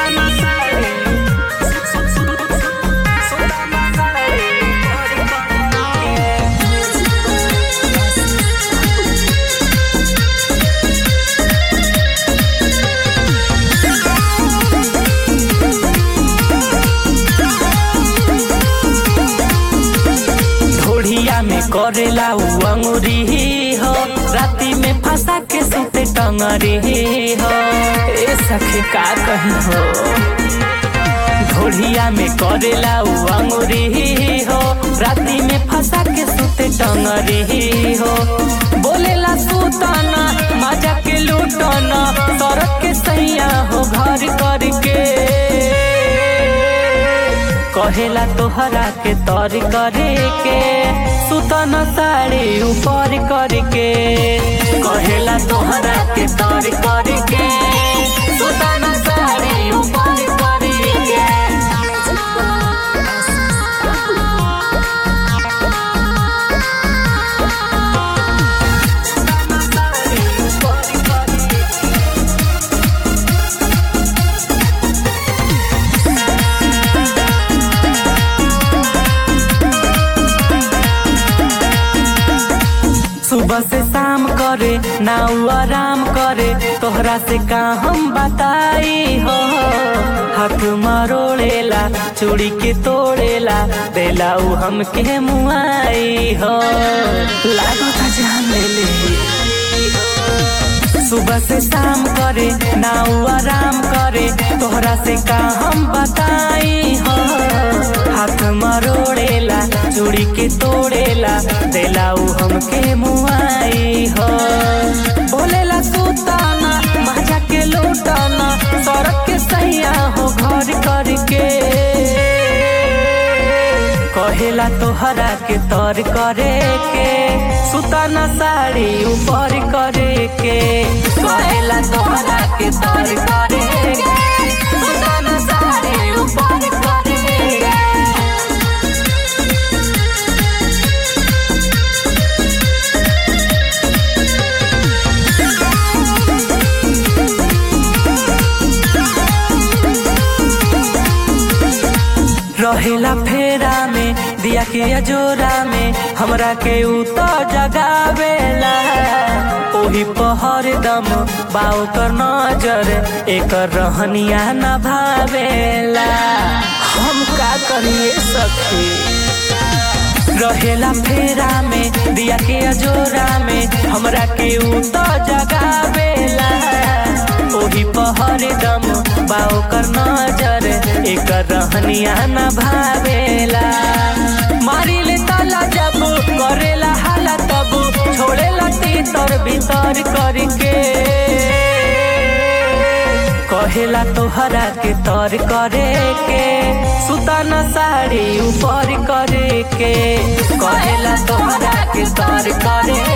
करेला अंगुरी हो राती में फंसा के सुते टंगरी हो। ए सखी का कही हो ढोलिया में करेला अंगुरी हो राती में फंसा के सुते टंगरी हो। बोलेला सुतना मजा के लूटना सड़क के सैया हो घर करके कहेला तोहरा के तर करे के सुतना साड़ी ऊपर करके कहेला तोहरा के तर करे के सुतना साड़ी ऊपर करके। सुबह से शाम करे ना आराम करे तोहरा से का हम बताई हो। हाथ मरोड़ेला चूड़ी के तोड़ेला देला उ हमके मुआई हो। लागो था जान ले सुबह से शाम करे ना आराम करे तोहरा से का हम बताई हो। हाथ मरोड़ेला चूड़ी के तोड़ेला देला उ हमके मुआई हो। बोलेला सुताना मजा के लूटाना सड़क के सैया हो घर करके कहेला तोहरा के तर करे के सुताना साड़ी ऊपर करे के कहेला तोहरा के तर करे के सुताना साड़ी ऊपर करे के। रहेला फेरा में दिया के अजोरा में हमरा के उता जगावेला ओही पहर दम बाव कर नजर एक रहनिया न भावेला। हम का करिए सखी रहेला फेरा में दिया के अजोरा में हमरा के उता जगावेला ओही पहर दम बाव कर नजर एक रहनिया न भावेला। मारी ले ताला जब करेला हाला तब छोड़ेला तीतर भीतर करके कहेला तोहरा के तर करे के सुताना साड़ी ऊपर करे के कहेला तोहरा के तर करे